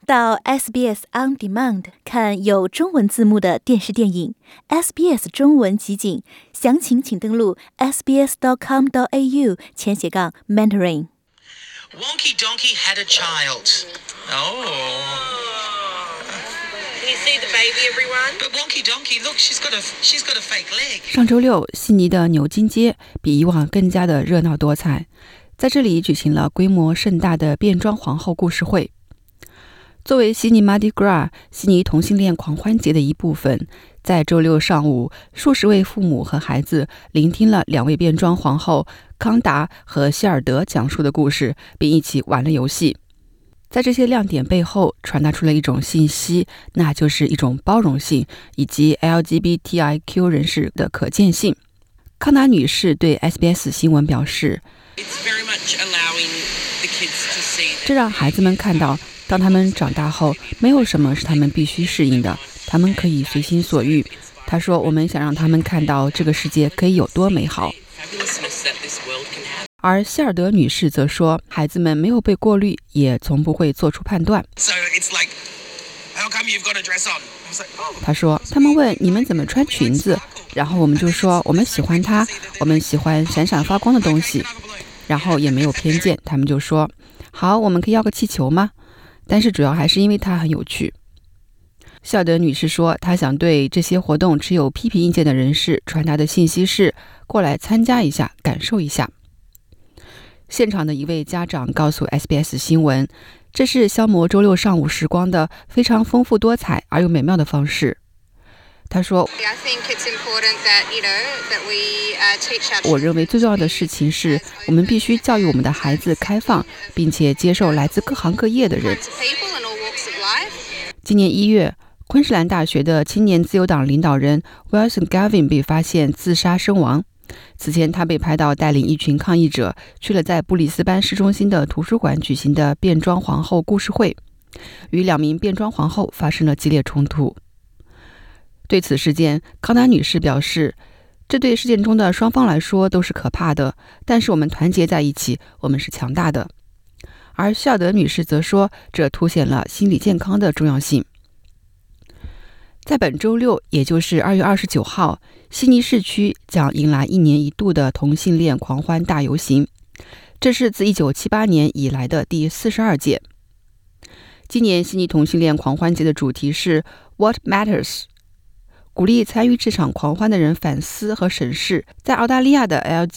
到 SBS On Demand 看有中文字幕的电视电影 SBS 中文集锦，详情请登录 sbs.com.au/Mandarin。 Wonky Donkey had a child. Oh. Can you see the baby, everyone? But Wonky Donkey, look, she's got a fake leg. 上周六，悉尼的牛津街比以往更加的热闹多彩，在这里举行了规模盛大的变装皇后故事会。作为悉尼 Mardi Gras 悉尼同性恋狂欢节的一部分，在周六上午，数十位父母和孩子聆听了两位变装皇后康达和希尔德讲述的故事，并一起玩了游戏。在这些亮点背后传达出了一种信息，那就是一种包容性以及 LGBTIQ 人士的可见性。康达女士对 SBS 新闻表示，这让孩子们看到，当他们长大后，没有什么是他们必须适应的，他们可以随心所欲。她说，我们想让他们看到这个世界可以有多美好。而希尔德女士则说，孩子们没有被过滤，也从不会做出判断。她说，他们问你们怎么穿裙子，然后我们就说我们喜欢它，我们喜欢闪闪发光的东西，然后也没有偏见，他们就说好，我们可以要个气球吗？但是主要还是因为它很有趣。希尔德女士说，她想对这些活动持有批评意见的人士传达的信息是，过来参加一下，感受一下。现场的一位家长告诉 SBS 新闻，这是消磨周六上午时光的非常丰富多彩而又美妙的方式。他说，我认为最重要的事情是，我们必须教育我们的孩子开放，并且接受来自各行各业的人。今年1月，昆士兰大学的青年自由党领导人 Wilson Gavin 被发现自杀身亡。此前他被拍到带领一群抗议者去了在布里斯班市中心的图书馆举行的变装皇后故事会，与2名变装皇后发生了激烈冲突。对此事件，康达女士表示，这对事件中的双方来说都是可怕的，但是我们团结在一起，我们是强大的。而希尔德女士则说，这凸显了心理健康的重要性。在本周六，也就是2月29号，悉尼市区将迎来1年1度的同性恋狂欢大游行，这是自1978年以来的第42届。今年悉尼同性恋狂欢节的主题是 What Matters， 鼓励参与这场狂欢的人反思和审视，在澳大利亚的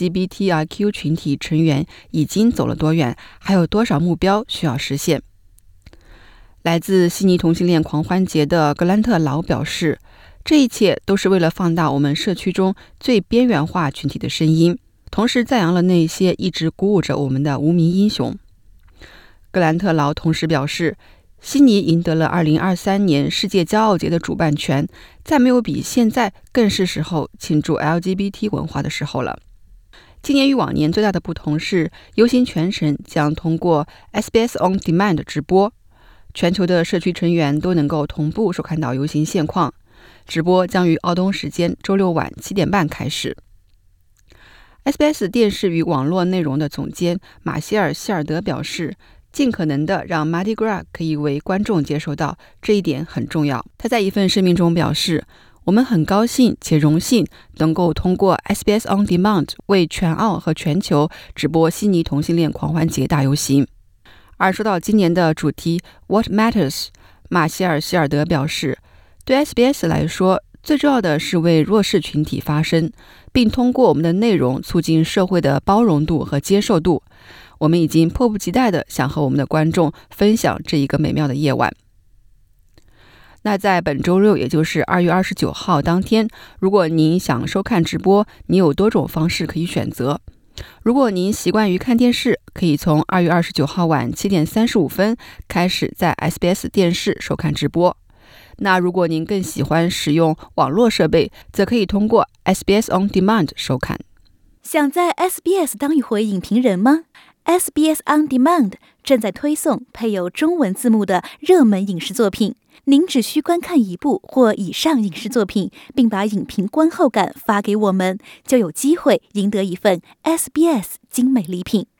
LGBTIQ 群体成员已经走了多远，还有多少目标需要实现。来自悉尼同性恋狂欢节的格兰特劳表示，这一切都是为了放大我们社区中最边缘化群体的声音，同时赞扬了那些一直鼓舞着我们的无名英雄。格兰特劳同时表示，悉尼赢得了2023年世界骄傲节的主办权，再没有比现在更是时候庆祝 LGBT 文化的时候了。今年与往年最大的不同是，游行全程将通过 SBS On Demand 直播，全球的社区成员都能够同步收看到游行现况。直播将于澳东时间周六晚7点半开始。SBS 电视与网络内容的总监马歇尔·希尔德表示，尽可能的让 Mardi Gras 可以为观众接受到，这一点很重要。他在一份声明中表示，我们很高兴且荣幸能够通过 SBS On Demand 为全澳和全球直播悉尼同性恋狂欢节大游行。而说到今年的主题 What Matters， 马歇尔·希尔德表示，对 SBS 来说，最重要的是为弱势群体发声，并通过我们的内容促进社会的包容度和接受度。我们已经迫不及待地想和我们的观众分享这一个美妙的夜晚。那在本周六，也就是2月29号当天，如果您想收看直播，你有多种方式可以选择。如果您习惯于看电视，可以从2月29号晚7点35分开始在 SBS 电视收看直播。那如果您更喜欢使用网络设备，则可以通过 SBS On Demand 收看。 想在 SBS 当一回影评人吗？ SBS On Demand 正在推送配有中文字幕的热门影视作品，您只需观看一部或以上影视作品，并把影评观后感发给我们，就有机会赢得一份 SBS 精美礼品。